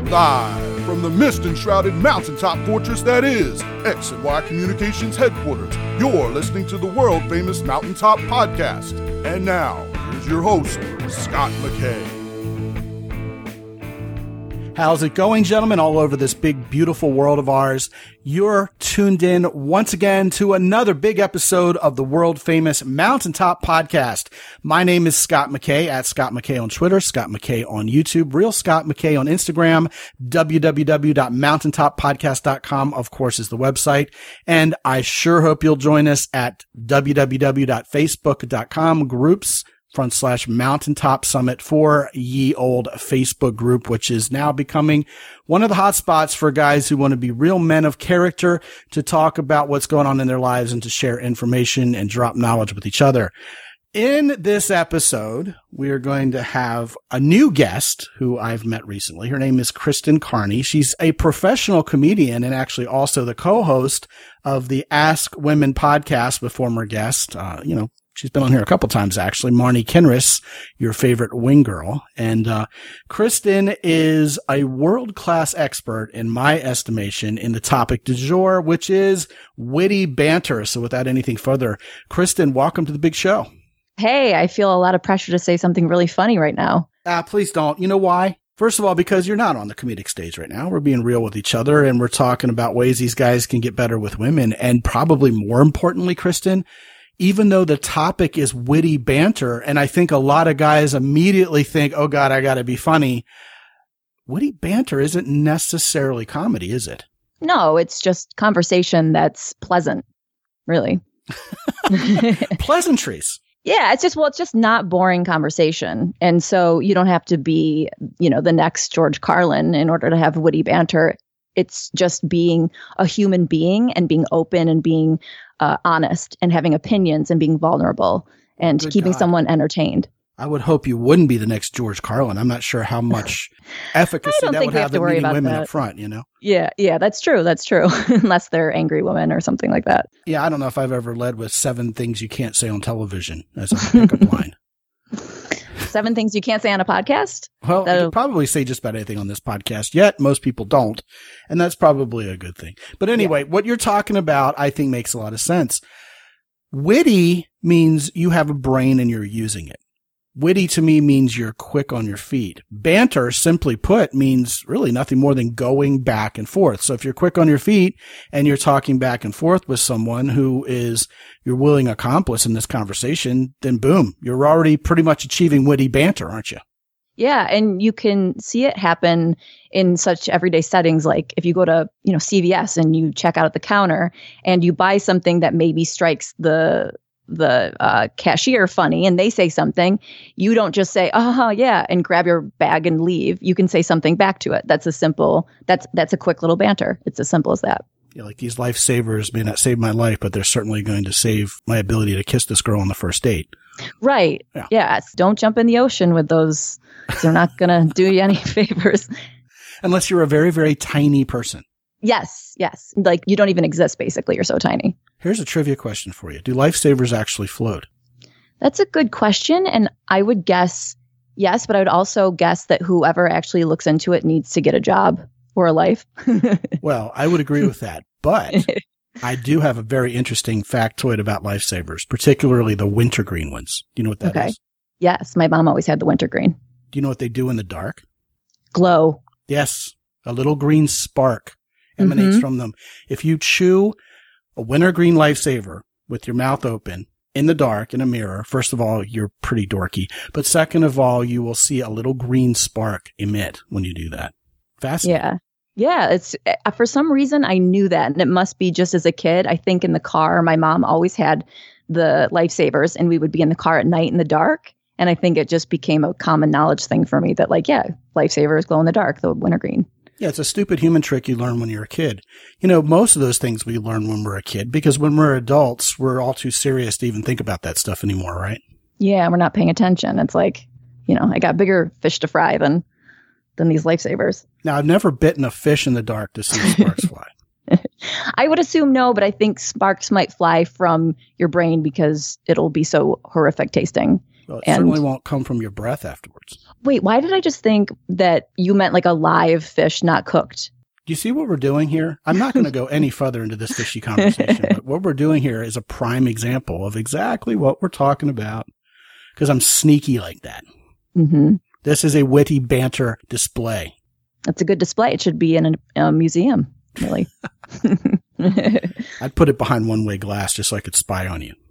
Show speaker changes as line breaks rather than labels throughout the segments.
Live from the mist-enshrouded mountaintop fortress that is X and Y Communications headquarters, you're listening to the world-famous Mountaintop Podcast. And now, here's your host, Scott McKay.
How's it going, gentlemen, all over this big, beautiful world of ours? You're tuned in once again to another big episode of the world-famous Mountaintop Podcast. My name is Scott McKay, at Scott McKay on Twitter, Scott McKay on YouTube, Real Scott McKay on Instagram, www.mountaintoppodcast.com, of course, is the website. And I sure hope you'll join us at www.facebook.com groups/Mountaintop Summit for ye old Facebook group, which is now becoming one of the hot spots for guys who want to be real men of character, to talk about what's going on in their lives and to share information and drop knowledge with each other. In this episode, we are going to have a new guest who I've met recently. Her name is Kristen Carney. She's a professional comedian and actually also the co-host of the Ask Women podcast with former guest, she's been on here a couple times, actually. Marnie Kinrys, your favorite wing girl. And Kristen is a world-class expert, in my estimation, in the topic du jour, which is witty banter. So without anything further, Kristen, welcome to the big show.
Hey, I feel a lot of pressure to say something really funny right now.
Please don't. You know why? First of all, because you're not on the comedic stage right now. We're being real with each other, and we're talking about ways these guys can get better with women. And probably more importantly, Kristen, even though the topic is witty banter, and I think a lot of guys immediately think, oh God, I gotta be funny. Witty banter isn't necessarily comedy, is it?
No, it's just conversation that's pleasant, really.
Pleasantries.
Yeah, it's just not boring conversation. And so you don't have to be, the next George Carlin in order to have witty banter. It's just being a human being and being open and being honest and having opinions and being vulnerable and keeping someone entertained.
I would hope you wouldn't be the next George Carlin. I'm not sure how much efficacy that would have in meeting women up front,
Yeah, that's true. That's true. Unless they're angry women or something like that.
Yeah, I don't know if I've ever led with 7 things you can't say on television as a pickup line.
7 things you can't say on a podcast?
Well, I could probably say just about anything on this podcast, yet most people don't. And that's probably a good thing. But anyway, What you're talking about, I think, makes a lot of sense. Witty means you have a brain and you're using it. Witty to me means you're quick on your feet. Banter, simply put, means really nothing more than going back and forth. So if you're quick on your feet and you're talking back and forth with someone who is your willing accomplice in this conversation, then boom, you're already pretty much achieving witty banter, aren't you?
Yeah, and you can see it happen in such everyday settings, like if you go to, CVS and you check out at the counter and you buy something that maybe strikes the cashier funny and they say something, you don't just say, oh yeah, and grab your bag and leave. You can say something back to it. That's a quick little banter. It's as simple as that.
Yeah, like these lifesavers may not save my life, but they're certainly going to save my ability to kiss this girl on the first date.
Right. Yeah. Yes. Don't jump in the ocean with those. They're not going to do you any favors.
Unless you're a very, very tiny person.
Yes. Like you don't even exist, basically. You're so tiny.
Here's a trivia question for you. Do lifesavers actually float?
That's a good question. And I would guess yes, but I would also guess that whoever actually looks into it needs to get a job or a life.
Well, I would agree with that. But I do have a very interesting factoid about lifesavers, particularly the wintergreen ones. Do you know what that is?
Yes. My mom always had the wintergreen.
Do you know what they do in the dark?
Glow.
Yes. A little green spark emanates from them. If you chew a wintergreen lifesaver with your mouth open in the dark in a mirror, first of all, you're pretty dorky. But second of all, you will see a little green spark emit when you do that. Fascinating.
Yeah. It's for some reason I knew that, and it must be just as a kid. I think in the car, my mom always had the lifesavers, and we would be in the car at night in the dark. And I think it just became a common knowledge thing for me that lifesavers glow in the dark, the wintergreen.
Yeah, it's a stupid human trick you learn when you're a kid. Most of those things we learn when we're a kid, because when we're adults, we're all too serious to even think about that stuff anymore, right?
Yeah, we're not paying attention. It's like, I got bigger fish to fry than these lifesavers.
Now, I've never bitten a fish in the dark to see sparks fly.
I would assume no, but I think sparks might fly from your brain because it'll be so horrific tasting.
Well, it certainly won't come from your breath afterwards.
Wait, why did I just think that you meant like a live fish, not cooked?
Do you see what we're doing here? I'm not going to go any further into this fishy conversation, but what we're doing here is a prime example of exactly what we're talking about, because I'm sneaky like that.
Mm-hmm.
This is a witty banter display.
That's a good display. It should be in a museum, really.
I'd put it behind one-way glass just so I could spy on you.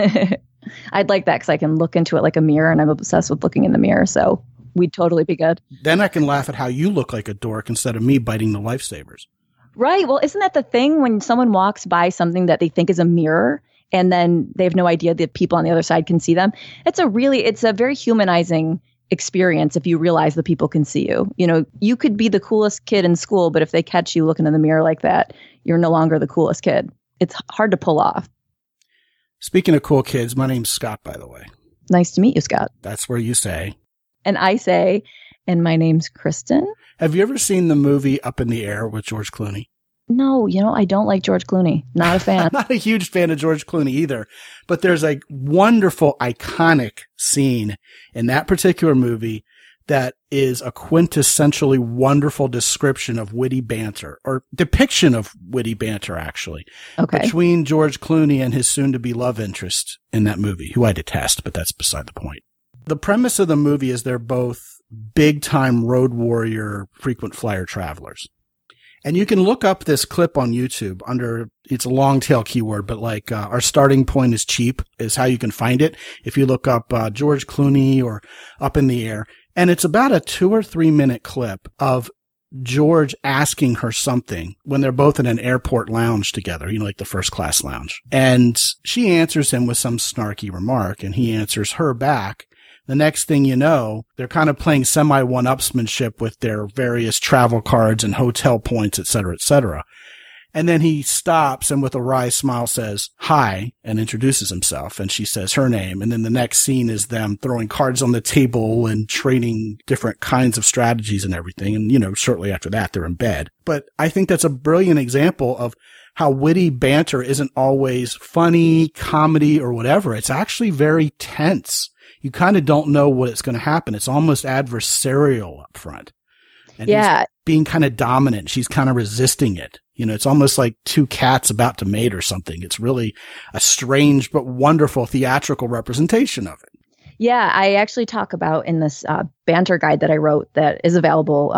I'd like that because I can look into it like a mirror, and I'm obsessed with looking in the mirror, so we'd totally be good.
Then I can laugh at how you look like a dork instead of me biting the lifesavers.
Right. Well, isn't that the thing when someone walks by something that they think is a mirror and then they have no idea that people on the other side can see them? It's a very humanizing experience if you realize that people can see you. You know, you could be the coolest kid in school, but if they catch you looking in the mirror like that, you're no longer the coolest kid. It's hard to pull off.
Speaking of cool kids, my name's Scott, by the way.
Nice to meet you, Scott.
That's where you say.
And I say, and my name's Kristen.
Have you ever seen the movie Up in the Air with George Clooney?
No, I don't like George Clooney. Not a fan.
I'm not a huge fan of George Clooney either, but there's a wonderful, iconic scene in that particular movie that is a quintessentially wonderful description of witty banter, or depiction of witty banter, actually, between George Clooney and his soon-to-be love interest in that movie, who I detest, but that's beside the point. The premise of the movie is they're both big-time road warrior, frequent flyer travelers. And you can look up this clip on YouTube under, it's a long tail keyword, but like, our starting point is cheap is how you can find it. If you look up, George Clooney or Up in the Air, and it's about a 2 or 3 minute clip of George asking her something when they're both in an airport lounge together, like the first class lounge. And she answers him with some snarky remark and he answers her back. The next thing you know, they're kind of playing semi-one-upsmanship with their various travel cards and hotel points, et cetera, et cetera. And then he stops and with a wry smile says, "Hi," and introduces himself. And she says her name. And then the next scene is them throwing cards on the table and trading different kinds of strategies and everything. And, shortly after that, they're in bed. But I think that's a brilliant example of how witty banter isn't always funny, comedy, or whatever. It's actually very tense. You kind of don't know what it's going to happen. It's almost adversarial up front. And he's being kind of dominant. She's kind of resisting it. It's almost like two cats about to mate or something. It's really a strange but wonderful theatrical representation of it.
Yeah, I actually talk about in this banter guide that I wrote that is available,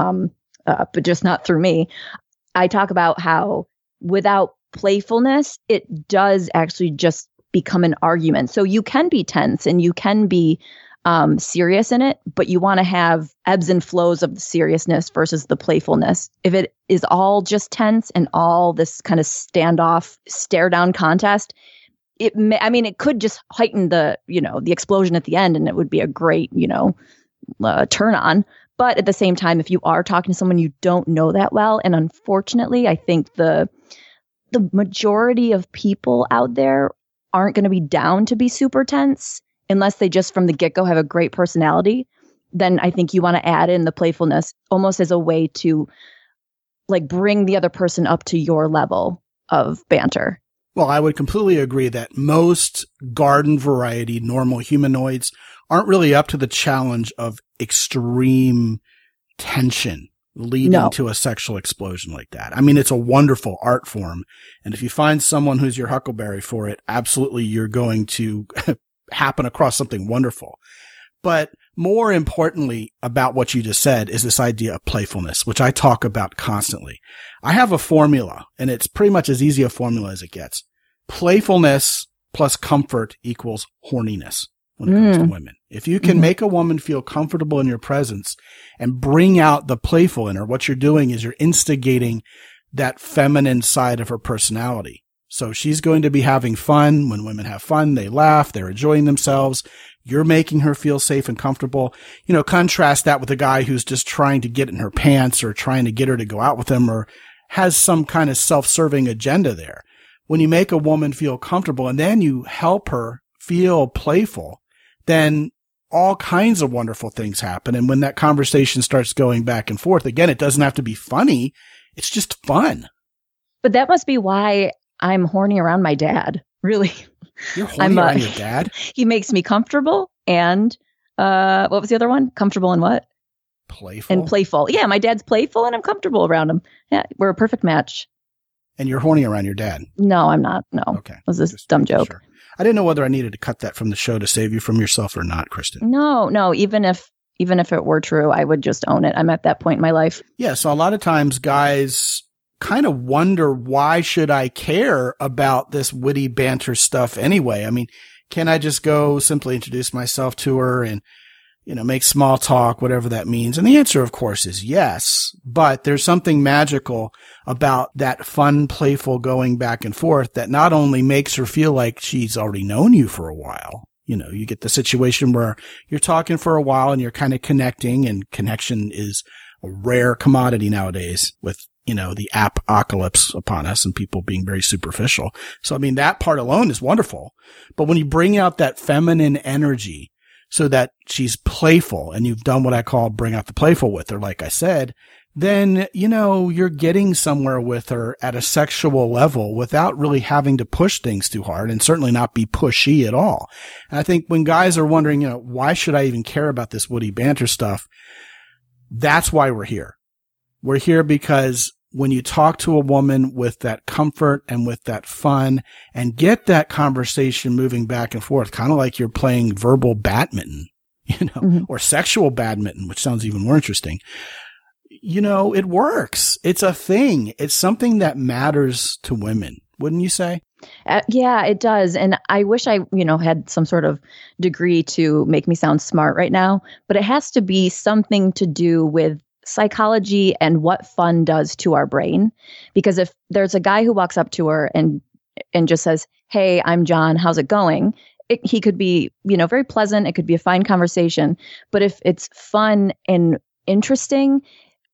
but just not through me. I talk about how without playfulness, it does actually just become an argument. So you can be tense and you can be serious in it, but you want to have ebbs and flows of the seriousness versus the playfulness. If it is all just tense and all this kind of standoff, stare down contest, it could just heighten the explosion at the end, and it would be a great, turn on. But at the same time, if you are talking to someone you don't know that well, and unfortunately, I think the majority of people out there aren't going to be down to be super tense unless they just from the get-go have a great personality, then I think you want to add in the playfulness almost as a way to like bring the other person up to your level of banter.
Well, I would completely agree that most garden variety normal humanoids aren't really up to the challenge of extreme tension leading to a sexual explosion like that. I mean, it's a wonderful art form. And if you find someone who's your huckleberry for it, absolutely you're going to happen across something wonderful. But more importantly about what you just said is this idea of playfulness, which I talk about constantly. I have a formula, and it's pretty much as easy a formula as it gets. Playfulness plus comfort equals horniness when it comes to women. If you can make a woman feel comfortable in your presence and bring out the playful in her, what you're doing is you're instigating that feminine side of her personality. So she's going to be having fun. When women have fun, they laugh, they're enjoying themselves. You're making her feel safe and comfortable. Contrast that with a guy who's just trying to get in her pants or trying to get her to go out with him or has some kind of self-serving agenda there. When you make a woman feel comfortable and then you help her feel playful, then all kinds of wonderful things happen. And when that conversation starts going back and forth, again, it doesn't have to be funny. It's just fun.
But that must be why I'm horny around my dad. Really.
You're horny around your dad?
He makes me comfortable and What was the other one? Comfortable and what?
Playful.
And playful. Yeah, my dad's playful and I'm comfortable around him. Yeah, we're a perfect match.
And you're horny around your dad?
No, I'm not. No.
Okay.
It was this dumb joke.
Sure. I didn't know whether I needed to cut that from the show to save you from yourself or not, Kristen.
No. Even if it were true, I would just own it. I'm at that point in my life.
Yeah. So a lot of times guys kind of wonder, why should I care about this witty banter stuff anyway? I mean, can I just go simply introduce myself to her and, make small talk, whatever that means? And the answer, of course, is yes. But there's something magical about that fun, playful going back and forth that not only makes her feel like she's already known you for a while. You get the situation where you're talking for a while and you're kind of connecting, and connection is a rare commodity nowadays with, the apocalypse upon us and people being very superficial. So, I mean, that part alone is wonderful. But when you bring out that feminine energy so that she's playful, and you've done what I call bring out the playful with her, like I said, then, you're getting somewhere with her at a sexual level without really having to push things too hard, and certainly not be pushy at all. And I think when guys are wondering, why should I even care about this witty banter stuff? That's why we're here. We're here because when you talk to a woman with that comfort and with that fun and get that conversation moving back and forth, kind of like you're playing verbal badminton, or sexual badminton, which sounds even more interesting. It works. It's a thing. It's something that matters to women, wouldn't you say?
Yeah, it does. And I wish I, had some sort of degree to make me sound smart right now, but it has to be something to do with psychology and what fun does to our brain. Because if there's a guy who walks up to her and just says, "Hey, I'm John, how's it going?" He could be, very pleasant. It could be a fine conversation. But if it's fun and interesting,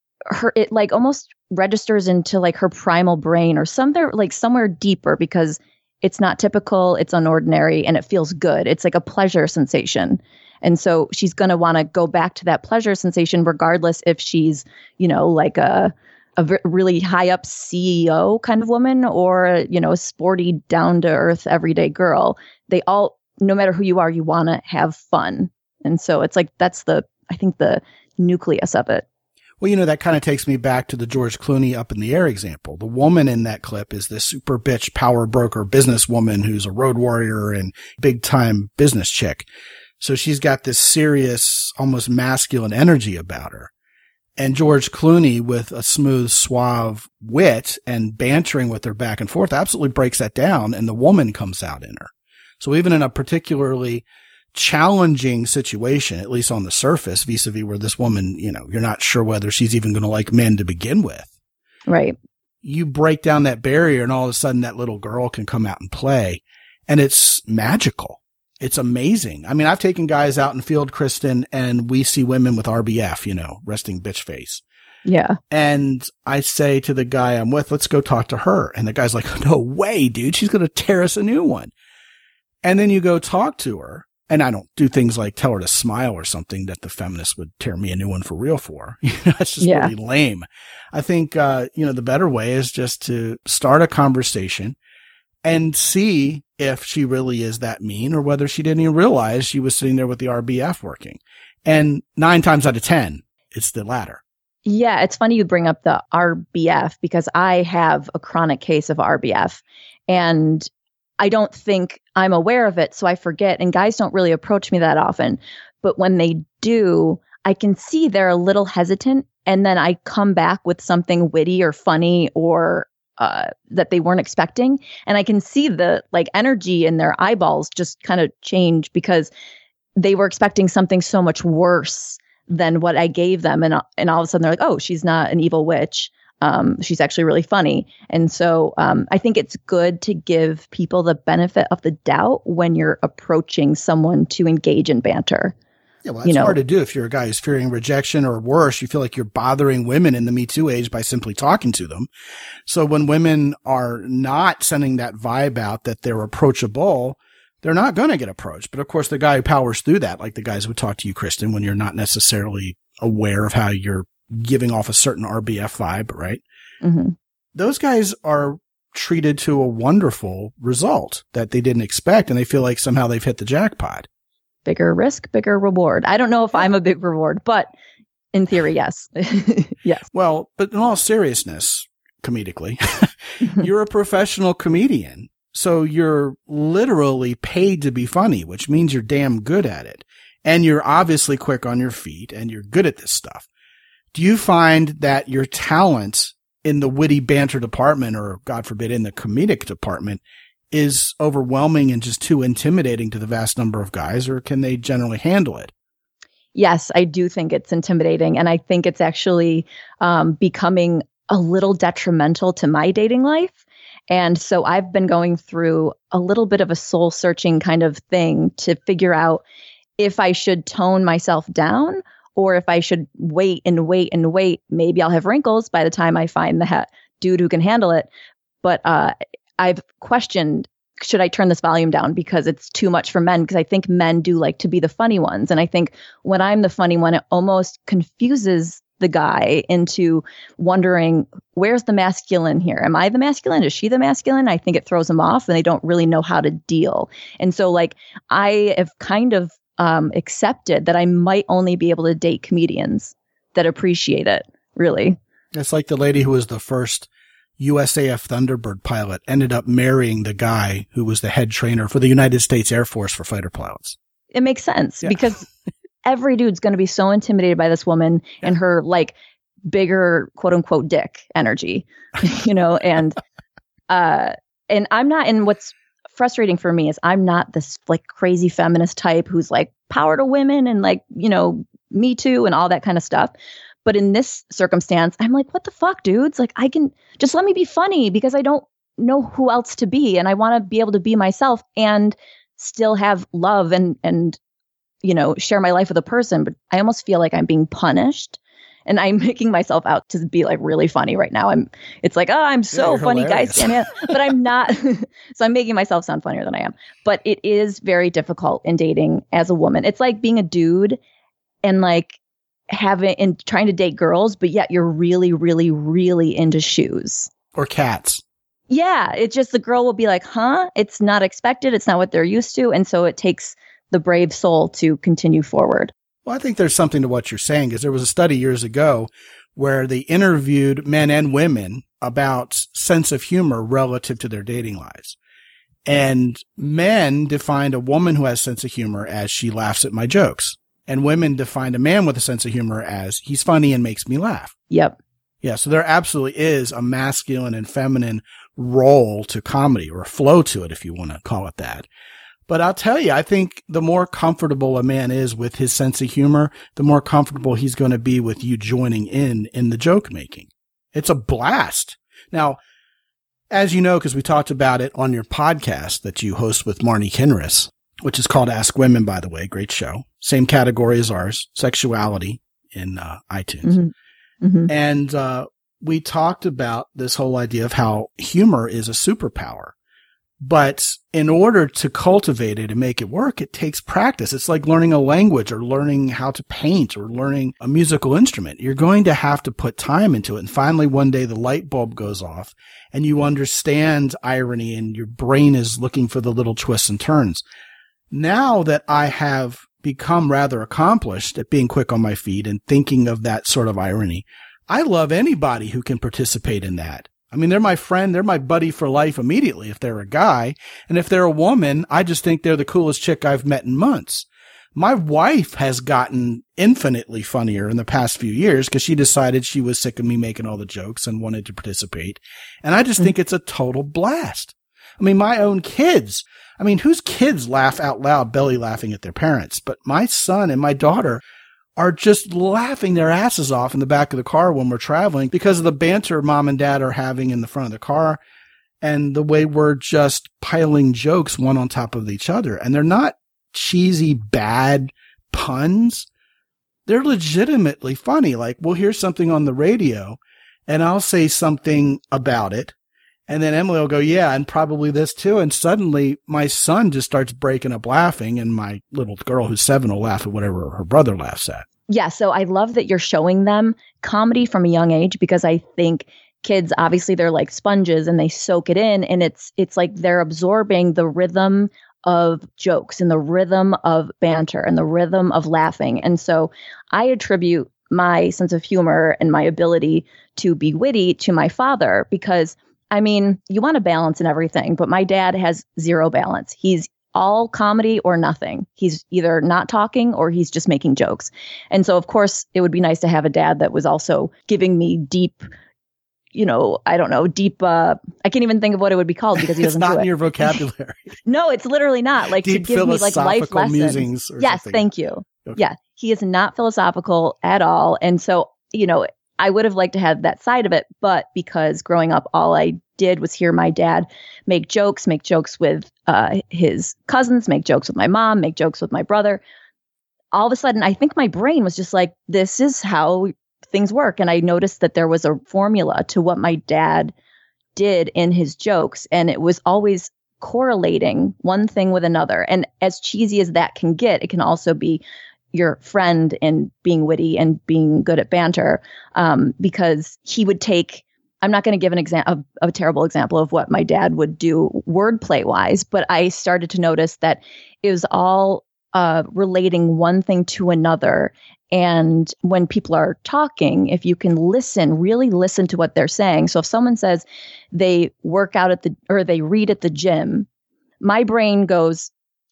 it like almost registers into like her primal brain or somewhere deeper, because it's not typical, it's unordinary, and it feels good. It's like a pleasure sensation. And so she's going to want to go back to that pleasure sensation, regardless if she's, like a really high up CEO kind of woman or, a sporty, down to earth, everyday girl. They all, no matter who you are, you want to have fun. And so it's like, that's I think the nucleus of it.
Well, that kind of takes me back to the George Clooney Up in the Air example. The woman in that clip is this super bitch power broker businesswoman who's a road warrior and big time business chick. So she's got this serious, almost masculine energy about her. And George Clooney, with a smooth, suave wit and bantering with her back and forth, absolutely breaks that down, and the woman comes out in her. So even in a particularly challenging situation, at least on the surface, vis-a-vis where this woman, you're not sure whether she's even going to like men to begin with.
Right.
You break down that barrier and all of a sudden that little girl can come out and play, and it's magical. It's amazing. I mean, I've taken guys out in field, Kristen, and we see women with RBF, resting bitch face.
Yeah.
And I say to the guy I'm with, let's go talk to her. And the guy's like, no way, dude. She's going to tear us a new one. And then you go talk to her. And I don't do things like tell her to smile or something that the feminists would tear me a new one for real for. That's just really lame. I think, the better way is just to start a conversation and see if she really is that mean, or whether she didn't even realize she was sitting there with the RBF working. And 9 times out of 10, it's the latter.
Yeah, it's funny you bring up the RBF, because I have a chronic case of RBF, and I don't think I'm aware of it, so I forget, and guys don't really approach me that often. But when they do, I can see they're a little hesitant, and then I come back with something witty or funny or that they weren't expecting. And I can see the energy in their eyeballs just kind of change, because they were expecting something so much worse than what I gave them. And all of a sudden they're like, oh, she's not an evil witch. She's actually really funny. And so I think it's good to give people the benefit of the doubt when you're approaching someone to engage in banter.
Yeah, well, that's hard to do if you're a guy who's fearing rejection, or worse, you feel like you're bothering women in the Me Too age by simply talking to them. So when women are not sending that vibe out that they're approachable, they're not going to get approached. But of course, the guy who powers through that, like the guys who talk to you, Kristen, when you're not necessarily aware of how you're giving off a certain RBF vibe, right?
Mm-hmm.
Those guys are treated to a wonderful result that they didn't expect, and they feel like somehow they've hit the jackpot.
bigger risk, bigger reward. I don't know if I'm a big reward, but in theory, yes. Yes.
Well, but in all seriousness, comedically, you're a professional comedian. So you're literally paid to be funny, which means you're damn good at it. And you're obviously quick on your feet and you're good at this stuff. Do you find that your talent in the witty banter department, or God forbid, in the comedic department, is overwhelming and just too intimidating to the vast number of guys, or can they generally handle it?
Yes, I do think it's intimidating. And I think it's actually becoming a little detrimental to my dating life. And so I've been going through a little bit of a soul searching kind of thing to figure out if I should tone myself down or if I should wait and wait and wait. Maybe I'll have wrinkles by the time I find the dude who can handle it. But I've questioned, should I turn this volume down because it's too much for men? Because I think men do like to be the funny ones. And I think when I'm the funny one, it almost confuses the guy into wondering, where's the masculine here? Am I the masculine? Is she the masculine? I think it throws them off and they don't really know how to deal. And so like I have kind of accepted that I might only be able to date comedians that appreciate it, really.
It's like the lady who was the first USAF Thunderbird pilot ended up marrying the guy who was the head trainer for the United States Air Force for fighter pilots.
It makes sense because every dude's going to be so intimidated by this woman and her like bigger quote unquote dick energy, you know, and I'm not, and what's frustrating for me is I'm not this like crazy feminist type who's like power to women and like, you know, Me Too and all that kind of stuff. But in this circumstance, I'm like, what the fuck, dudes? Like, I can just let me be funny because I don't know who else to be. And I want to be able to be myself and still have love and, you know, share my life with a person. But I almost feel like I'm being punished and I'm making myself out to be like really funny right now. It's like, oh, I'm so funny,
hilarious.
guys. But I'm not. So I'm making myself sound funnier than I am. But it is very difficult in dating as a woman. It's like being a dude and like, trying to date girls, but yet you're really, really, really into shoes
or cats.
Yeah. It's just the girl will be like, huh? It's not expected. It's not what they're used to. And so it takes the brave soul to continue forward.
Well, I think there's something to what you're saying, because there was a study years ago where they interviewed men and women about sense of humor relative to their dating lives. And men defined a woman who has sense of humor as she laughs at my jokes. And women defined a man with a sense of humor as he's funny and makes me laugh.
Yep.
Yeah. So there absolutely is a masculine and feminine role to comedy, or a flow to it, if you want to call it that. But I'll tell you, I think the more comfortable a man is with his sense of humor, the more comfortable he's going to be with you joining in the joke making. It's a blast. Now, as you know, because we talked about it on your podcast that you host with Marnie Kinrys, which is called Ask Women, by the way. Great show. Same category as ours, sexuality, in iTunes.
Mm-hmm. Mm-hmm.
And we talked about this whole idea of how humor is a superpower. But in order to cultivate it and make it work, it takes practice. It's like learning a language or learning how to paint or learning a musical instrument. You're going to have to put time into it. And finally, one day the light bulb goes off and you understand irony and your brain is looking for the little twists and turns. Now that I have become rather accomplished at being quick on my feet and thinking of that sort of irony, I love anybody who can participate in that. I mean, they're my friend. They're my buddy for life immediately if they're a guy. And if they're a woman, I just think they're the coolest chick I've met in months. My wife has gotten infinitely funnier in the past few years because she decided she was sick of me making all the jokes and wanted to participate. And I just think it's a total blast. I mean, my own kids. I mean, whose kids laugh out loud, belly laughing at their parents? But my son and my daughter are just laughing their asses off in the back of the car when we're traveling because of the banter mom and dad are having in the front of the car and the way we're just piling jokes one on top of each other. And they're not cheesy, bad puns. They're legitimately funny. Like, we'll hear something on the radio and I'll say something about it. And then Emily will go, yeah, and probably this too. And suddenly my son just starts breaking up laughing. And my little girl who's 7 will laugh at whatever her brother laughs at.
Yeah. So I love that you're showing them comedy from a young age, because I think kids, obviously they're like sponges and they soak it in. And it's like they're absorbing the rhythm of jokes and the rhythm of banter and the rhythm of laughing. And so I attribute my sense of humor and my ability to be witty to my father, because I mean, you want a balance in everything, but my dad has zero balance. He's all comedy or nothing. He's either not talking or he's just making jokes. And so, of course, it would be nice to have a dad that was also giving me deep, I don't know, deep, I can't even think of what it would be called because he doesn't do it.
It's not in your vocabulary.
No, it's literally not. Like
deep
to give me like life lessons.
Musings or
yes,
something.
Thank you. Okay. Yeah, he is not philosophical at all. And so, I would have liked to have that side of it, but because growing up, all I did was hear my dad make jokes with his cousins, make jokes with my mom, make jokes with my brother. All of a sudden, I think my brain was just like, this is how things work. And I noticed that there was a formula to what my dad did in his jokes. And it was always correlating one thing with another. And as cheesy as that can get, it can also be your friend in being witty and being good at banter, because he would take, I'm not going to give an example, a terrible example of what my dad would do wordplay wise, but I started to notice that it was all relating one thing to another. And when people are talking, if you can really listen to what they're saying. So if someone says they work out or they read at the gym, my brain goes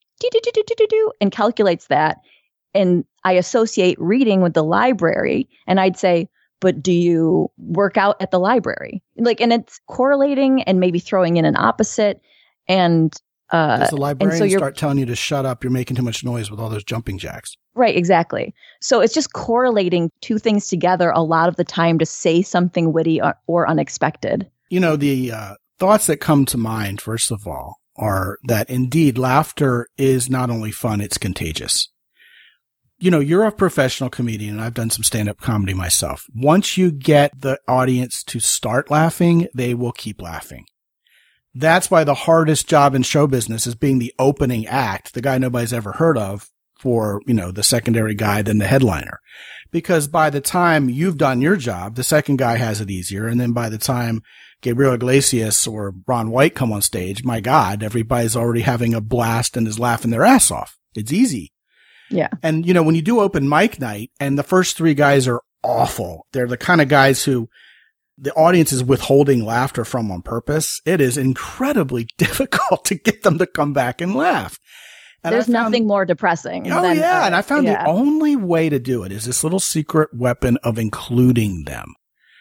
do and calculates that. And I associate reading with the library, and I'd say, but do you work out at the library? And it's correlating and maybe throwing in an opposite. And
does the librarian start telling you to shut up? You're making too much noise with all those jumping jacks.
Right, exactly. So it's just correlating two things together a lot of the time to say something witty or unexpected.
The thoughts that come to mind, first of all, are that indeed laughter is not only fun, it's contagious. You're a professional comedian, and I've done some stand-up comedy myself. Once you get the audience to start laughing, they will keep laughing. That's why the hardest job in show business is being the opening act, the guy nobody's ever heard of, for, the secondary guy, then the headliner. Because by the time you've done your job, the second guy has it easier. And then by the time Gabriel Iglesias or Ron White come on stage, my God, everybody's already having a blast and is laughing their ass off. It's easy.
Yeah.
And, when you do open mic night and the first three guys are awful, they're the kind of guys who the audience is withholding laughter from on purpose. It is incredibly difficult to get them to come back and laugh. And
there's nothing more depressing.
And I found the only way to do it is this little secret weapon of including them.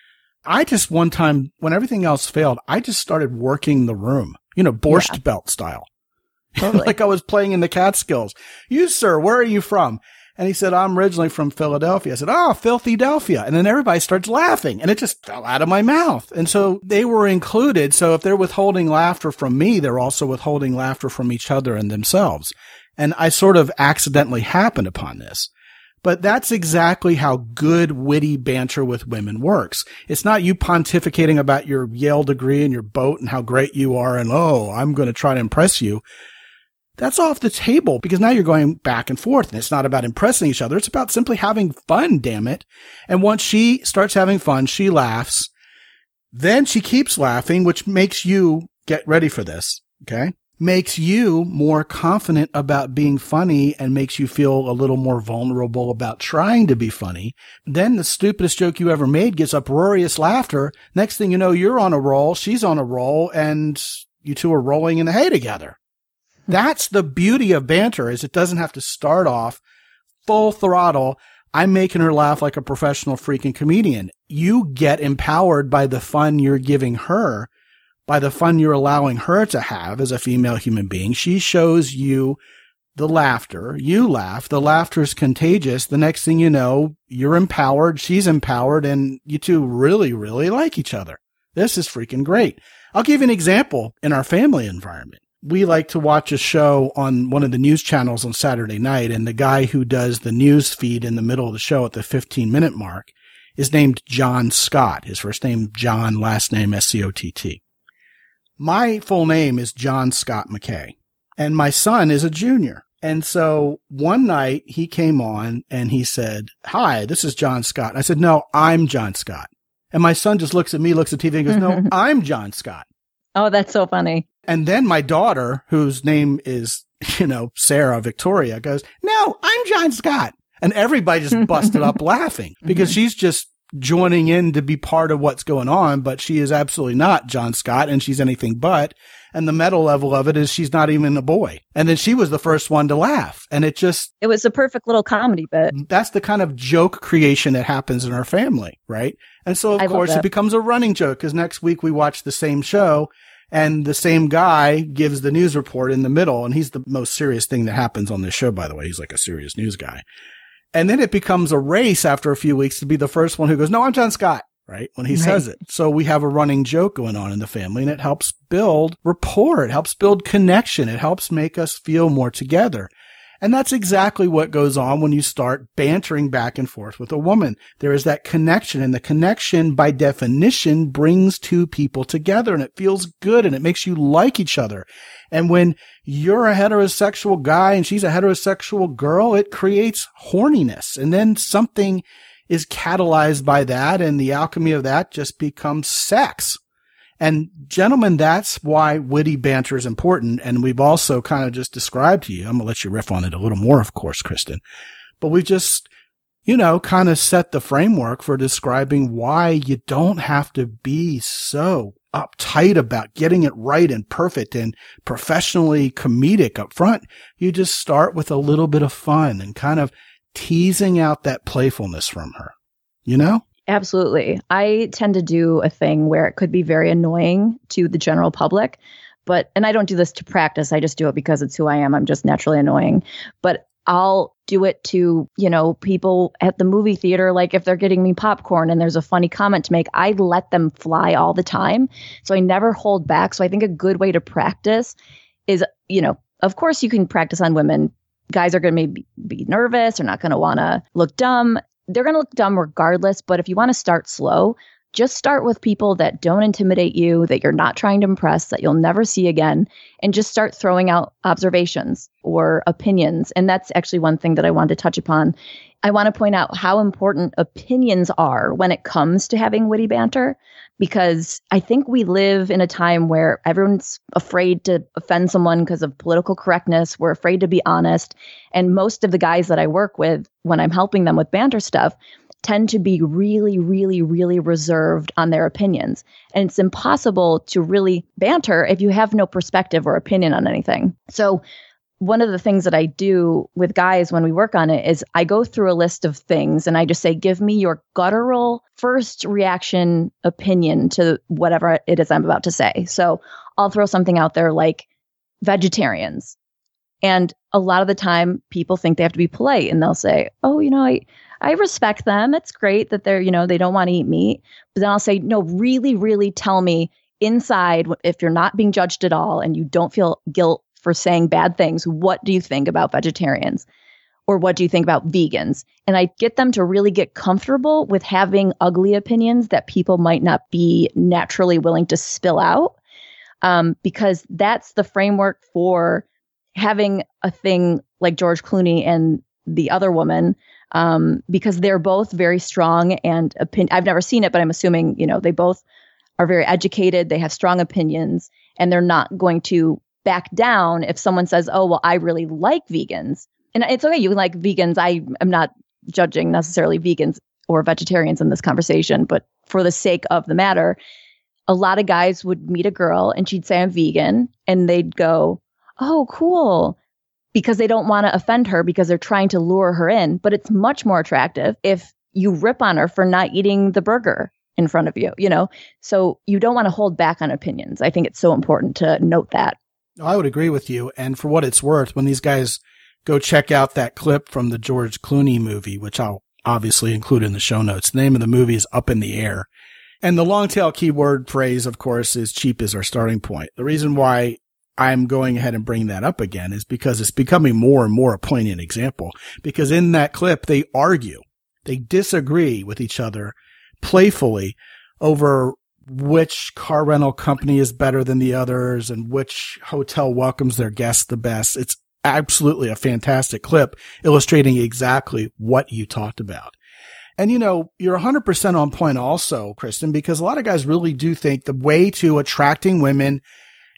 I just one time, when everything else failed, I just started working the room, Borscht Belt style. Totally. Like I was playing in the Catskills. You, sir, where are you from? And he said, I'm originally from Philadelphia. I said, Philadelphia. And then everybody starts laughing, and it just fell out of my mouth. And so they were included. So if they're withholding laughter from me, they're also withholding laughter from each other and themselves. And I sort of accidentally happened upon this. But that's exactly how good, witty banter with women works. It's not you pontificating about your Yale degree and your boat and how great you are and, I'm going to try to impress you. That's off the table because now you're going back and forth, and it's not about impressing each other. It's about simply having fun, damn it. And once she starts having fun, she laughs. Then she keeps laughing, which makes you get ready for this. Okay. Makes you more confident about being funny and makes you feel a little more vulnerable about trying to be funny. Then the stupidest joke you ever made gets uproarious laughter. Next thing you know, you're on a roll, she's on a roll, and you two are rolling in the hay together. That's the beauty of banter, is it doesn't have to start off full throttle. I'm making her laugh like a professional freaking comedian. You get empowered by the fun you're giving her, by the fun you're allowing her to have as a female human being. She shows you the laughter. You laugh. The laughter is contagious. The next thing you know, you're empowered. She's empowered, and you two really, really like each other. This is freaking great. I'll give you an example in our family environment. We like to watch a show on one of the news channels on Saturday night, and the guy who does the news feed in the middle of the show at the 15-minute mark is named John Scott. His first name, John, last name, S-C-O-T-T. My full name is John Scott McKay, and my son is a junior. And so one night he came on and he said, "Hi, this is John Scott." And I said, "No, I'm John Scott." And my son just looks at me, looks at TV and goes, "No, I'm John Scott."
Oh, that's so funny.
And then my daughter, whose name is Sarah Victoria goes, "No, I'm John Scott." And everybody just busted up laughing because she's just joining in to be part of what's going on, but she is absolutely not John Scott, and she's anything but. And the meta level of it is she's not even a boy. And then she was the first one to laugh. And it
was a perfect little comedy bit.
That's the kind of joke creation that happens in our family, right? And so, of course, it becomes a running joke because next week we watch the same show and the same guy gives the news report in the middle. And he's the most serious thing that happens on this show, by the way. He's like a serious news guy. And then it becomes a race after a few weeks to be the first one who goes, "No, I'm John Scott," right? When he says it. So we have a running joke going on in the family, and it helps build rapport. It helps build connection. It helps make us feel more together. And that's exactly what goes on when you start bantering back and forth with a woman. There is that connection, and the connection by definition brings two people together, and it feels good and it makes you like each other. And when you're a heterosexual guy and she's a heterosexual girl, it creates horniness. And then something is catalyzed by that, and the alchemy of that just becomes sex. And gentlemen, that's why witty banter is important. And we've also kind of just described to you, I'm going to let you riff on it a little more, of course, Kristen, but we just, kind of set the framework for describing why you don't have to be so uptight about getting it right and perfect and professionally comedic up front. You just start with a little bit of fun and kind of teasing out that playfulness from her,
Absolutely. I tend to do a thing where it could be very annoying to the general public, and I don't do this to practice. I just do it because it's who I am. I'm just naturally annoying, but I'll do it to, people at the movie theater. Like if they're getting me popcorn and there's a funny comment to make, I let them fly all the time. So I never hold back. So I think a good way to practice is, of course you can practice on women. Guys are going to maybe be nervous. They're not going to want to look dumb. They're going to look dumb regardless. But if you want to start slow, just start with people that don't intimidate you, that you're not trying to impress, that you'll never see again, and just start throwing out observations or opinions. And that's actually one thing that I wanted to touch upon. I want to point out how important opinions are when it comes to having witty banter, because I think we live in a time where everyone's afraid to offend someone because of political correctness. We're afraid to be honest. And most of the guys that I work with, when I'm helping them with banter stuff, tend to be really, really, really reserved on their opinions. And it's impossible to really banter if you have no perspective or opinion on anything. So one of the things that I do with guys when we work on it is I go through a list of things and I just say, give me your guttural first reaction opinion to whatever it is I'm about to say. So I'll throw something out there like vegetarians. And a lot of the time people think they have to be polite and they'll say, "Oh, I respect them. It's great that they're, they don't want to eat meat." But then I'll say, "No, really, really tell me inside, if you're not being judged at all and you don't feel guilt for saying bad things, what do you think about vegetarians? Or what do you think about vegans?" And I get them to really get comfortable with having ugly opinions that people might not be naturally willing to spill out, because that's the framework for having a thing like George Clooney and the other woman, because they're both very strong and I've never seen it, but I'm assuming, they both are very educated. They have strong opinions and they're not going to back down if someone says, "Oh, well, I really like vegans." And it's okay. You can like vegans. I am not judging necessarily vegans or vegetarians in this conversation, but for the sake of the matter, a lot of guys would meet a girl and she'd say, "I'm vegan." And they'd go, "Oh, cool." Because they don't want to offend her because they're trying to lure her in. But it's much more attractive if you rip on her for not eating the burger in front of you, So you don't want to hold back on opinions. I think it's so important to note that.
I would agree with you. And for what it's worth, when these guys go check out that clip from the George Clooney movie, which I'll obviously include in the show notes, the name of the movie is Up in the Air. And the long tail keyword phrase, of course, is cheap is our starting point. The reason why I'm going ahead and bringing that up again is because it's becoming more and more a poignant example. Because in that clip, they argue, they disagree with each other playfully over which car rental company is better than the others and which hotel welcomes their guests the best. It's absolutely a fantastic clip illustrating exactly what you talked about. And, you're 100% on point also, Kristen, because a lot of guys really do think the way to attracting women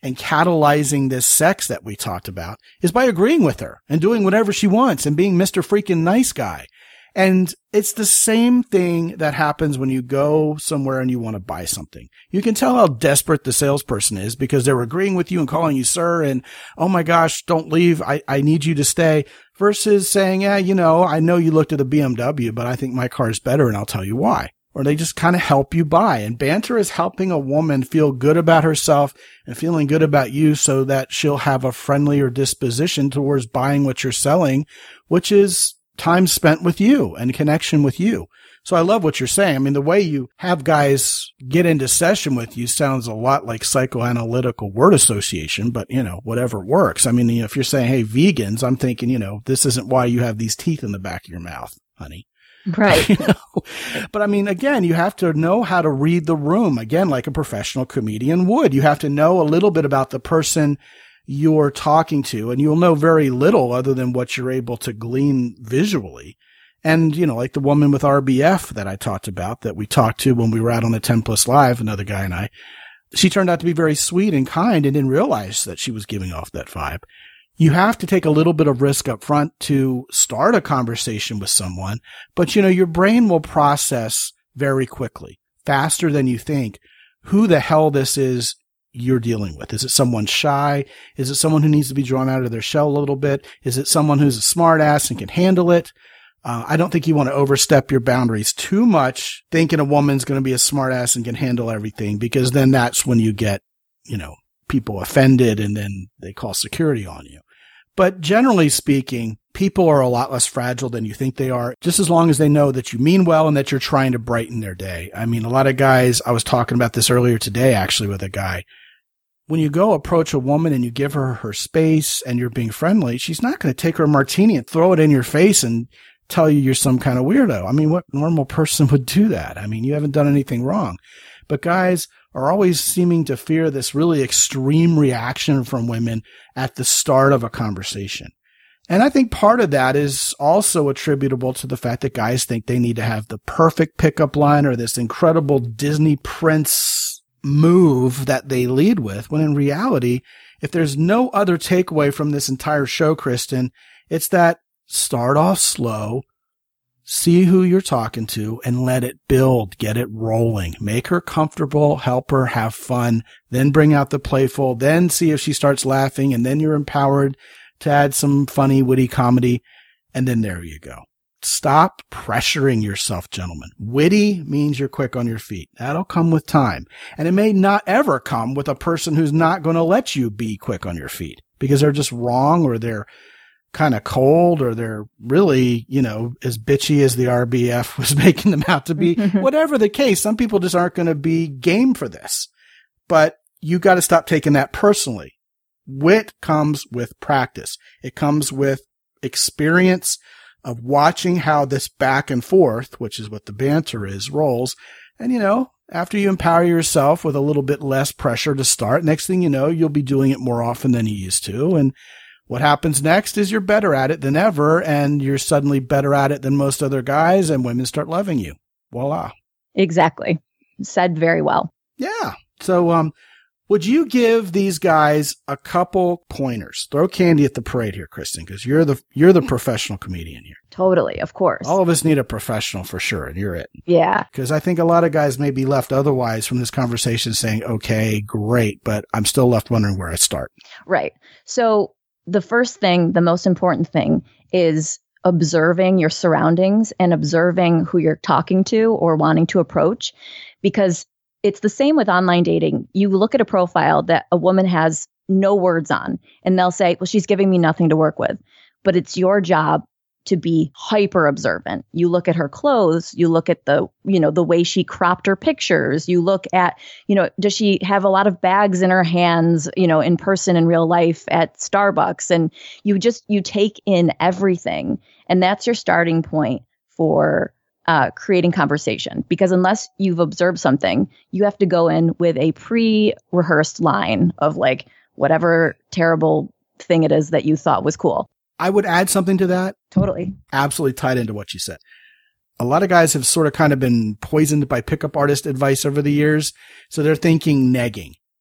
and catalyzing this sex that we talked about is by agreeing with her and doing whatever she wants and being Mr. freaking nice guy. And it's the same thing that happens when you go somewhere and you want to buy something. You can tell how desperate the salesperson is because they're agreeing with you and calling you sir and, oh my gosh, don't leave. I need you to stay, versus saying, yeah, I know you looked at the BMW, but I think my car is better and I'll tell you why. Or they just kind of help you buy. And banter is helping a woman feel good about herself and feeling good about you so that she'll have a friendlier disposition towards buying what you're selling, which is time spent with you and connection with you. So I love what you're saying. I mean, the way you have guys get into session with you sounds a lot like psychoanalytical word association, but whatever works. I mean, if you're saying, hey, vegans, I'm thinking, this isn't why you have these teeth in the back of your mouth, honey.
Right.
But I mean, again, you have to know how to read the room, again, like a professional comedian would. You have to know a little bit about the person you're talking to, and you'll know very little other than what you're able to glean visually. And, like the woman with RBF that I talked about, that we talked to when we were out on the 10 Plus Live, another guy and I, she turned out to be very sweet and kind and didn't realize that she was giving off that vibe. You have to take a little bit of risk up front to start a conversation with someone, but your brain will process very quickly, faster than you think, who the hell this is you're dealing with. Is it someone shy? Is it someone who needs to be drawn out of their shell a little bit? Is it someone who's a smart ass and can handle it? I don't think you want to overstep your boundaries too much, thinking a woman's going to be a smart ass and can handle everything, because then that's when you get, people offended and then they call security on you. But generally speaking, people are a lot less fragile than you think they are, just as long as they know that you mean well and that you're trying to brighten their day. I mean, a lot of guys, I was talking about this earlier today, actually, with a guy. When you go approach a woman and you give her her space and you're being friendly, she's not going to take her martini and throw it in your face and tell you you're some kind of weirdo. I mean, what normal person would do that? I mean, you haven't done anything wrong. But guys are always seeming to fear this really extreme reaction from women at the start of a conversation. And I think part of that is also attributable to the fact that guys think they need to have the perfect pickup line or this incredible Disney prince move that they lead with, when in reality, if there's no other takeaway from this entire show, Kristen, it's that start off slow, see who you're talking to, and let it build, get it rolling, make her comfortable, help her have fun, then bring out the playful, then see if she starts laughing, and then you're empowered to add some funny, witty comedy, and then there you go. Stop pressuring yourself, gentlemen. Witty means you're quick on your feet. That'll come with time. And it may not ever come with a person who's not going to let you be quick on your feet because they're just wrong, or they're kind of cold, or they're really, as bitchy as the RBF was making them out to be. Whatever the case, some people just aren't going to be game for this. But you got to stop taking that personally. Wit comes with practice. It comes with experience of watching how this back and forth, which is what the banter is, rolls. And, after you empower yourself with a little bit less pressure to start, next thing you know, you'll be doing it more often than you used to. And what happens next is you're better at it than ever, and you're suddenly better at it than most other guys, and women start loving you. Voila.
Exactly. Said very well.
Yeah. So, would you give these guys a couple pointers? Throw candy at the parade here, Kristen, because you're the professional comedian here.
Totally, of course.
All of us need a professional for sure, and you're it.
Yeah.
Because I think a lot of guys may be left otherwise from this conversation saying, okay, great, but I'm still left wondering where I start.
Right. So the first thing, the most important thing, is observing your surroundings and observing who you're talking to or wanting to approach, because it's the same with online dating. You look at a profile that a woman has no words on, and they'll say, well, she's giving me nothing to work with. But it's your job to be hyper observant. You look at her clothes, you look at the way she cropped her pictures, you look at, does she have a lot of bags in her hands, in person in real life at Starbucks, and you take in everything. And that's your starting point for creating conversation, because unless you've observed something, you have to go in with a pre-rehearsed line of like whatever terrible thing it is that you thought was cool.
I would add something to that.
Totally.
Absolutely tied into what you said. A lot of guys have sort of kind of been poisoned by pickup artist advice over the years. So they're thinking negging.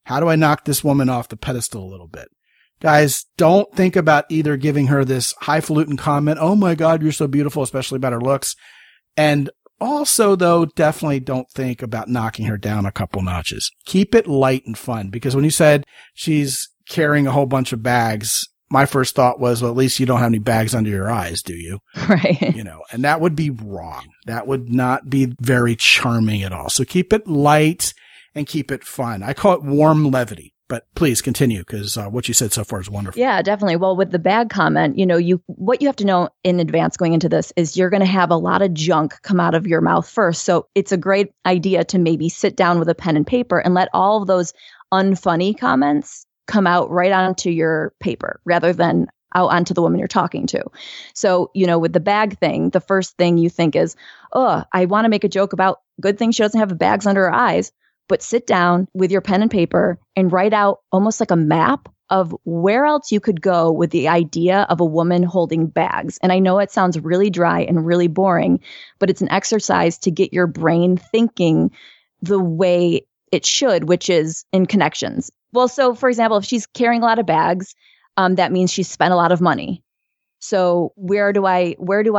How do I knock this woman off the pedestal a little bit? Guys, don't think about either giving her this highfalutin comment, oh my God, you're so beautiful, especially about her looks. And also, though, definitely don't think about knocking her down a couple notches. Keep it light and fun, because when you said she's carrying a whole bunch of bags, my first thought was, well, at least you don't have any bags under your eyes, do you?
Right.
And that would be wrong. That would not be very charming at all. So keep it light and keep it fun. I call it warm levity. But please continue, because what you said so far is wonderful.
Yeah, definitely. Well, with the bag comment, what you have to know in advance going into this is you're going to have a lot of junk come out of your mouth first. So it's a great idea to maybe sit down with a pen and paper and let all of those unfunny comments come out right onto your paper rather than out onto the woman you're talking to. So, with the bag thing, the first thing you think is, oh, I want to make a joke about good thing she doesn't have bags under her eyes. But sit down with your pen and paper and write out almost like a map of where else you could go with the idea of a woman holding bags. And I know it sounds really dry and really boring, but it's an exercise to get your brain thinking the way it should, which is in connections. Well, so for example, if she's carrying a lot of bags, that means she's spent a lot of money. So where do I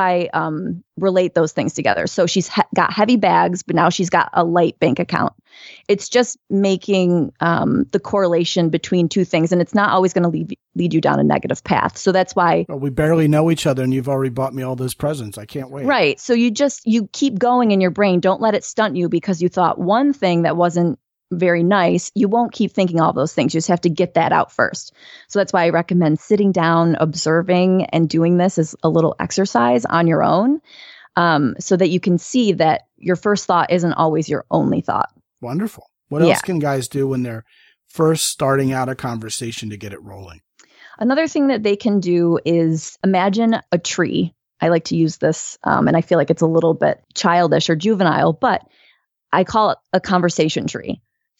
relate those things together? So she's got heavy bags, but now she's got a light bank account. It's just making the correlation between two things, and it's not always going to lead you down a negative path. So that's why.
Well, we barely know each other, and you've already bought me all those presents. I can't wait.
Right. So you keep going in your brain. Don't let it stunt you because you thought one thing that wasn't very nice. You won't keep thinking all those things. You just have to get that out first. So that's why I recommend sitting down, observing, and doing this as a little exercise on your own, so that you can see that your first thought isn't always your only thought.
Wonderful. What else can guys do when they're first starting out a conversation to get it rolling?
Another thing that they can do is imagine a tree. I like to use this, and I feel like it's a little bit childish or juvenile, but I call it a conversation tree.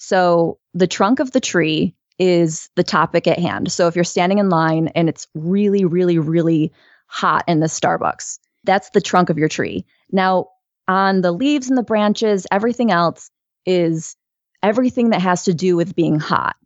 So the trunk of the tree is the topic at hand. So if you're standing in line and it's really, really, really hot in the Starbucks, that's the trunk of your tree. Now, on the leaves and the branches, everything else is everything that has to do with being hot.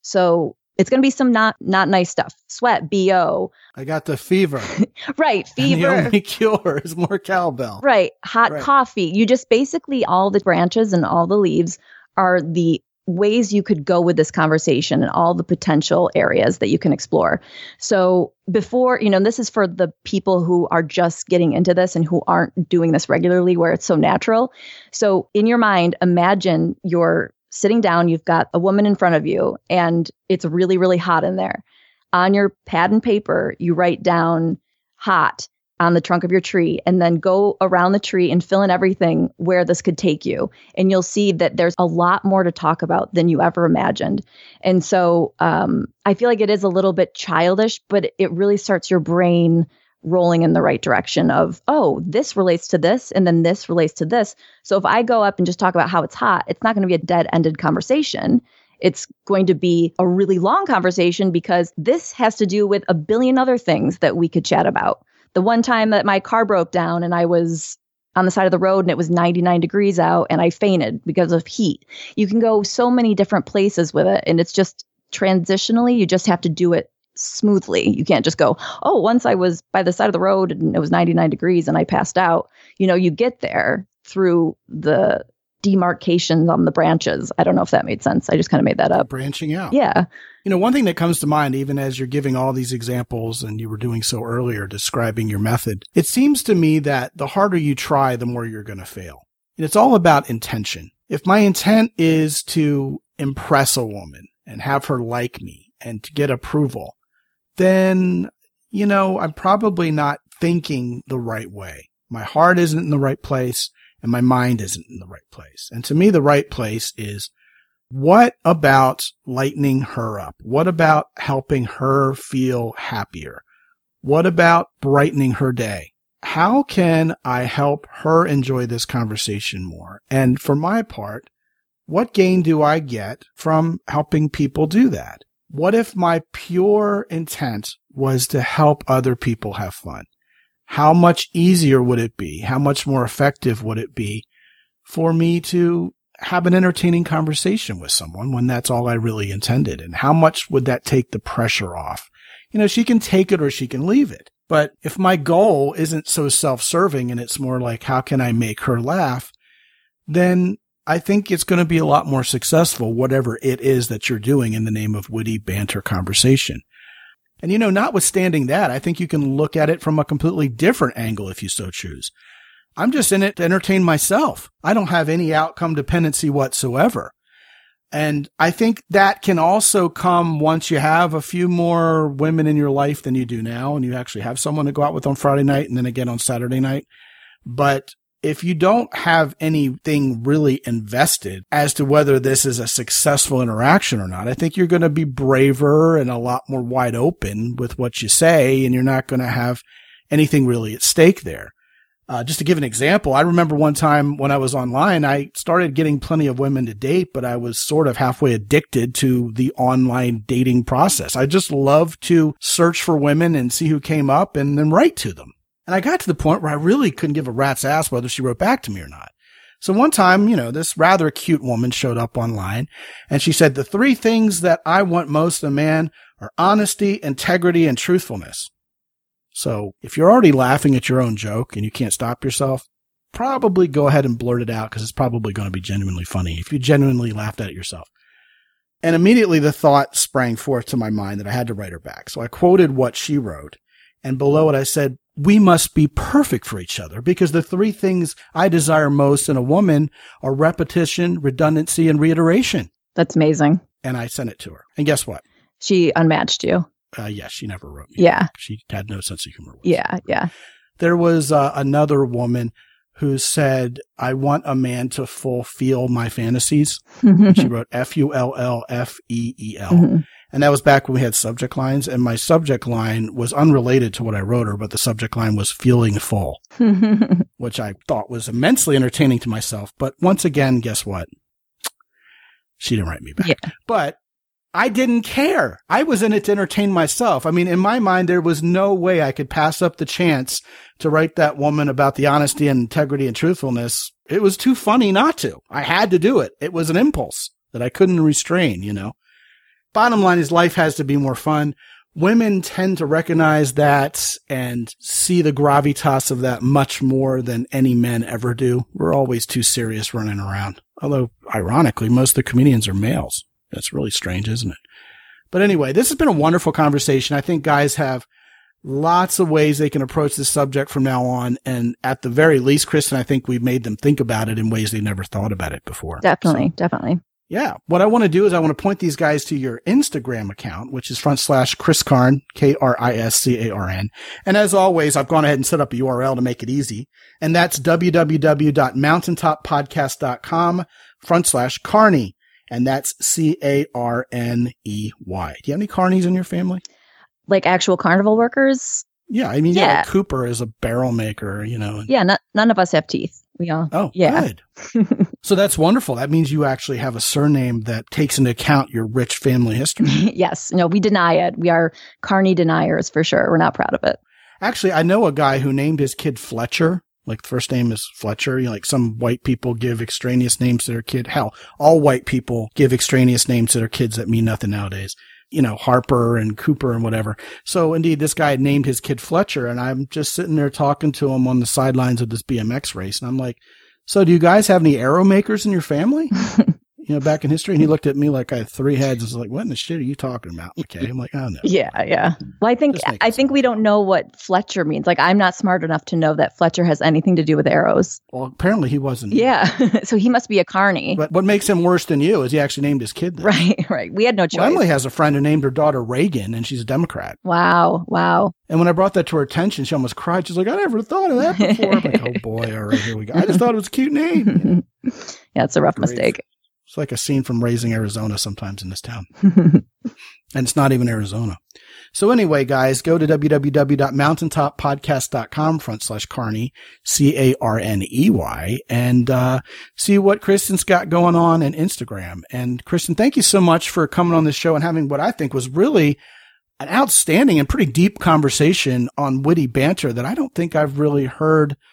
So it's going to be some not nice stuff. Sweat, BO.
I got the fever.
Right. Fever.
And the only cure is more cowbell.
Right. Hot coffee. You just basically all the branches and all the leaves are the ways you could go with this conversation and all the potential areas that you can explore. So before, this is for the people who are just getting into this and who aren't doing this regularly where it's so natural. So in your mind, imagine you're sitting down, you've got a woman in front of you and it's really, really hot in there. On your pad and paper, you write down hot on the trunk of your tree and then go around the tree and fill in everything where this could take you. And you'll see that there's a lot more to talk about than you ever imagined. And so I feel like it is a little bit childish, but it really starts your brain rolling in the right direction of, oh, this relates to this, and then this relates to this. So if I go up and just talk about how it's hot, it's not going to be a dead-ended conversation. It's going to be a really long conversation because this has to do with a billion other things that we could chat about. The one time that my car broke down and I was on the side of the road and it was 99 degrees out and I fainted because of heat. You can go so many different places with it. And it's just transitionally, you just have to do it smoothly. You can't just go, oh, once I was by the side of the road and it was 99 degrees and I passed out. You get there through the demarcations on the branches. I don't know if that made sense. I just kind of made that up.
Branching out.
Yeah.
One thing that comes to mind, even as you're giving all these examples and you were doing so earlier, describing your method, it seems to me that the harder you try, the more you're going to fail. And it's all about intention. If my intent is to impress a woman and have her like me and to get approval, then, I'm probably not thinking the right way. My heart isn't in the right place and my mind isn't in the right place. And to me, the right place is, what about lightening her up? What about helping her feel happier? What about brightening her day? How can I help her enjoy this conversation more? And for my part, what gain do I get from helping people do that? What if my pure intent was to help other people have fun? How much easier would it be? How much more effective would it be for me to have an entertaining conversation with someone when that's all I really intended? And how much would that take the pressure off? She can take it or she can leave it. But if my goal isn't so self-serving and it's more like, how can I make her laugh? Then I think it's going to be a lot more successful, whatever it is that you're doing in the name of witty banter conversation. And, notwithstanding that, I think you can look at it from a completely different angle if you so choose. I'm just in it to entertain myself. I don't have any outcome dependency whatsoever. And I think that can also come once you have a few more women in your life than you do now, and you actually have someone to go out with on Friday night and then again on Saturday night. But if you don't have anything really invested as to whether this is a successful interaction or not, I think you're going to be braver and a lot more wide open with what you say, and you're not going to have anything really at stake there. Just to give an example, I remember one time when I was online, I started getting plenty of women to date, but I was sort of halfway addicted to the online dating process. I just love to search for women and see who came up and then write to them. And I got to the point where I really couldn't give a rat's ass whether she wrote back to me or not. So one time, this rather cute woman showed up online and she said, the 3 things that I want most in a man are honesty, integrity, and truthfulness. So if you're already laughing at your own joke and you can't stop yourself, probably go ahead and blurt it out because it's probably going to be genuinely funny if you genuinely laughed at it yourself. And immediately the thought sprang forth to my mind that I had to write her back. So I quoted what she wrote, and below it I said, we must be perfect for each other because the 3 things I desire most in a woman are repetition, redundancy, and reiteration.
That's amazing.
And I sent it to her. And guess what?
She unmatched you.
Yes, she never wrote me.
Yeah.
She had no sense of humor.
Yeah.
There was another woman who said, I want a man to fulfill my fantasies. She wrote Fullfeel. Mm-hmm. And that was back when we had subject lines. And my subject line was unrelated to what I wrote her, but the subject line was feeling full, which I thought was immensely entertaining to myself. But once again, guess what? She didn't write me back. Yeah. But I didn't care. I was in it to entertain myself. I mean, in my mind, there was no way I could pass up the chance to write that woman about the honesty and integrity and truthfulness. It was too funny not to. I had to do it. It was an impulse that I couldn't restrain, Bottom line is life has to be more fun. Women tend to recognize that and see the gravitas of that much more than any men ever do. We're always too serious running around. Although, ironically, most of the comedians are males. That's really strange, isn't it? But anyway, this has been a wonderful conversation. I think guys have lots of ways they can approach this subject from now on. And at the very least, Kristen, I think we've made them think about it in ways they never thought about it before.
Definitely.
Yeah. What I want to do is I want to point these guys to your Instagram account, which is /Chris Carn, KRISCARN. And as always, I've gone ahead and set up a URL to make it easy. And that's www.mountaintoppodcast.com/Carney. And that's Carney. Do you have any Carneys in your family?
Like actual carnival workers?
Yeah. I mean, yeah. Like Cooper is a barrel maker,
Yeah. None of us have teeth. We all.
Oh,
yeah.
Good. So that's wonderful. That means you actually have a surname that takes into account your rich family history.
Yes. No, we deny it. We are Carney deniers for sure. We're not proud of it.
Actually, I know a guy who named his kid Fletcher. Like the first name is Fletcher. Like some white people give extraneous names to their kid. Hell, all white people give extraneous names to their kids that mean nothing nowadays. Harper and Cooper and whatever. So indeed, this guy named his kid Fletcher, and I'm just sitting there talking to him on the sidelines of this BMX race. And I'm like, so do you guys have any arrow makers in your family? Back in history. And he looked at me like I had 3 heads and was like, what in the shit are you talking about? Okay. I'm like, oh no.
Yeah. Well, I think we don't know what Fletcher means. Like, I'm not smart enough to know that Fletcher has anything to do with arrows.
Well, apparently he wasn't.
Yeah. So he must be a Carney.
But what makes him worse than you is he actually named his kid that.
Right. We had no choice.
Well, Emily has a friend who named her daughter Reagan, and she's a Democrat.
Wow. And
when I brought that to her attention, she almost cried. She's like, I never thought of that before. I'm like, oh boy, all right, here we go. I just thought it was a cute name.
Yeah, it's a rough mistake.
It's like a scene from Raising Arizona sometimes in this town. And it's not even Arizona. So anyway, guys, go to www.mountaintoppodcast.com /Carney, Carney, and see what Kristen's got going on Instagram. And Kristen, thank you so much for coming on this show and having what I think was really an outstanding and pretty deep conversation on witty banter that I don't think I've really heard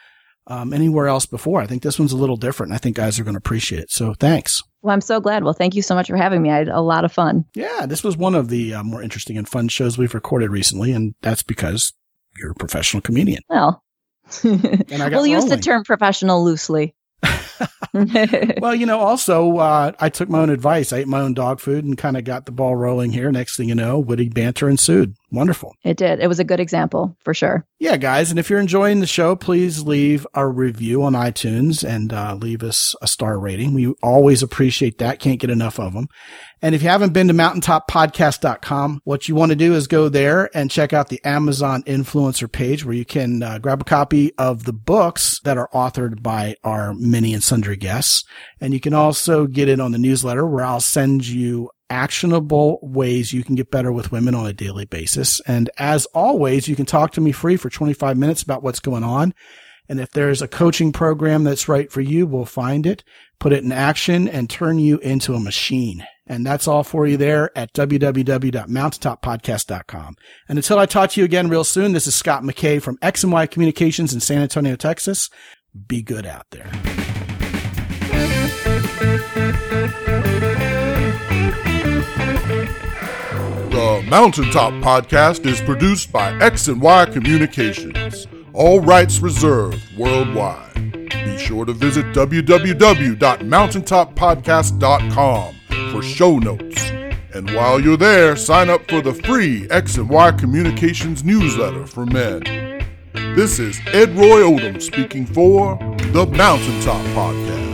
anywhere else before. I think this one's a little different. I think guys are going to appreciate it. So thanks.
Well, I'm so glad. Well, thank you so much for having me. I had a lot of fun.
Yeah, this was one of the more interesting and fun shows we've recorded recently, and that's because you're a professional comedian.
Well, we'll use the term professional loosely.
Well, also, I took my own advice. I ate my own dog food and kind of got the ball rolling here. Next thing you know, witty banter ensued. Wonderful.
It did. It was a good example for sure.
Yeah, guys. And if you're enjoying the show, please leave a review on iTunes and leave us a star rating. We always appreciate that. Can't get enough of them. And if you haven't been to mountaintoppodcast.com, what you want to do is go there and check out the Amazon influencer page where you can grab a copy of the books that are authored by our many and sundry guests. And you can also get it on the newsletter where I'll send you actionable ways you can get better with women on a daily basis. And as always, you can talk to me free for 25 minutes about what's going on. And if there's a coaching program that's right for you, we'll find it, put it in action, and turn you into a machine. And that's all for you there at www.mountaintoppodcast.com. And until I talk to you again real soon, this is Scott McKay from X&Y Communications in San Antonio, Texas. Be good out there.
The Mountaintop Podcast is produced by X&Y Communications. All rights reserved worldwide. Be sure to visit www.mountaintoppodcast.com for show notes. And while you're there, sign up for the free X&Y Communications newsletter for men. This is Ed Roy Odom speaking for the Mountaintop Podcast.